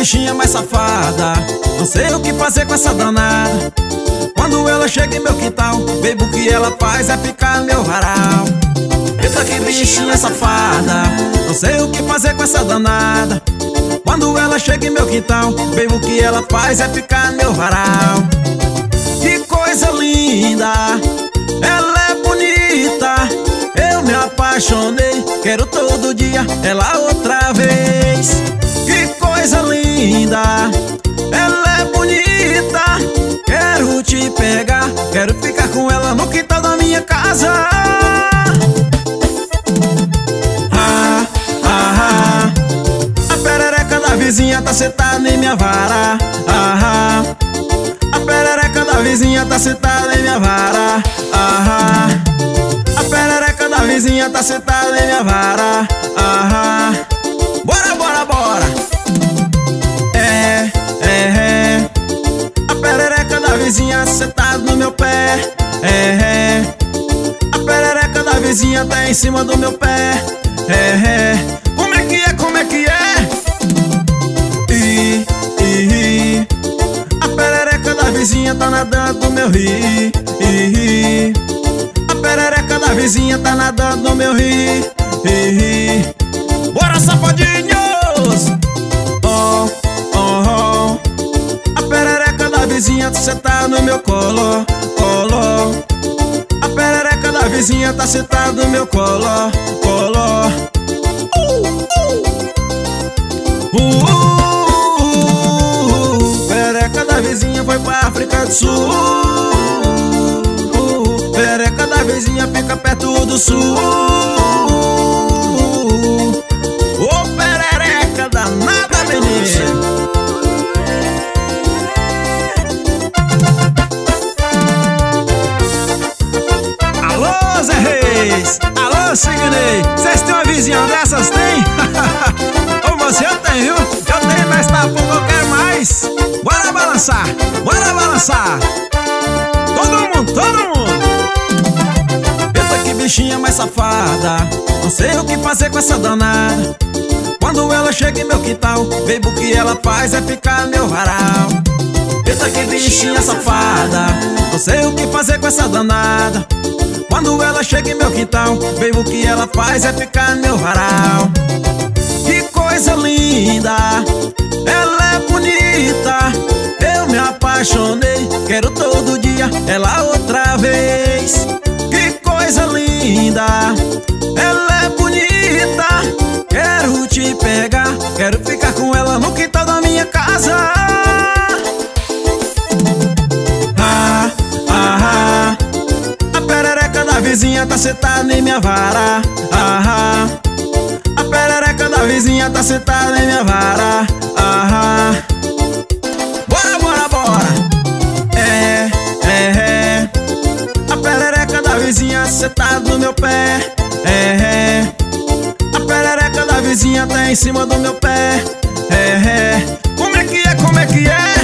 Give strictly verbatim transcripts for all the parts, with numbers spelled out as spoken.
bichinha mais safada, não sei o que fazer com essa danada. Quando ela chega em meu quintal, baby, o que ela faz é picar meu varal. Eita, que bichinha safada, não sei o que fazer com essa danada. Quando ela chega em meu quintal, baby, o que ela faz é picar meu varal. Que coisa linda, ela é bonita, eu me apaixonei, quero todo dia ela outra vez. Que coisa linda, ela é bonita, quero te pegar, quero ficar com ela no quintal da minha casa. Ah, ah, ah. A perereca da vizinha tá sentada em minha vara. Ah, ah. A perereca da vizinha tá sentada em minha vara. Ah, ah. A perereca da vizinha tá sentada em minha vara. Ah, ah. Bora, bora, bora. É, é, é. A perereca da vizinha sentada no meu pé. É, é. A perereca da vizinha tá em cima do meu pé. É, é. Como é que é, como é que é? I, i, i. A perereca da vizinha tá nadando no meu rio. I, i. A perereca da vizinha tá nadando no meu rio. I, i. Bora, safadinhos! Oh, oh, oh. A perereca da vizinha tá sentada no meu colo, colo. A perereca da vizinha tá sentada no meu colo, colo. Uh, uh. Uh, uh, uh. Perereca da vizinha foi pra África do Sul. Uh, uh. Perereca da vizinha fica perto do sul. Ô, perereca danada, menino. Alô, Zé Reis. Alô, Signei. Vocês têm uma vizinha dessas, tem? Ô, moço, eu tenho, viu? Eu tenho, mas tá pouco, eu quero mais. Bora balançar, bora balançar. Todo mundo, todo mundo. Eita, que bichinha mais safada, não sei o que fazer com essa danada. Quando ela chega em meu quintal, baby, o que ela faz é picar meu varal. Eita, que bichinha safada, não sei o que fazer com essa danada. Quando ela chega em meu quintal, baby, o que ela faz é picar meu varal. Que coisa linda, ela é bonita, eu me apaixonei, quero todo dia ela outra vez. Que coisa linda, ela é bonita, quero te pegar, quero ficar com ela no quintal da minha casa. Ah, ah, ah. A perereca da vizinha tá sentada em minha vara. Ah, ah. A perereca da vizinha tá sentada em minha vara. Ah, ah. Bora, bora, bora. É, é, é. A perereca da vizinha sentada no meu pé. É, é. A perereca da vizinha tá em cima do meu pé. É, é. Como é que é, como é que é?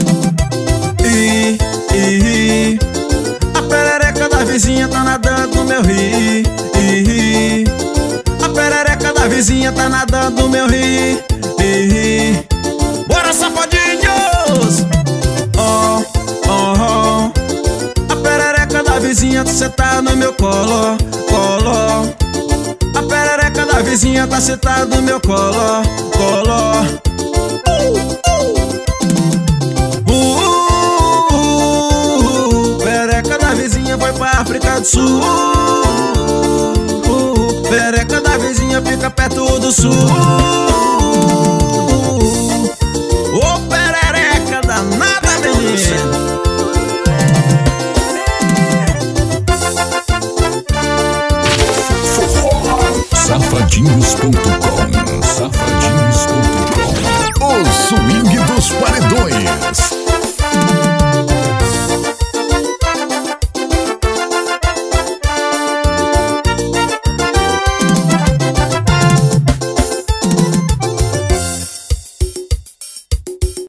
I, i, i. A perereca da vizinha tá nadando no meu rio. I, i. A perereca da vizinha tá nadando no meu rio. I, i. Bora, safadinhos! Oh, oh, oh. A perereca da vizinha tá sentada no meu colo, colo. A perereca da vizinha tá sentada no meu colo, colo. Uh, uh, uh, uh. Perereca da vizinha foi pra África do Sul. Uh, perereca da vizinha fica perto do sul. Ô, perereca danada, menino. Safadinhos ponto com. Safadinhos ponto com. O swing dos paredões.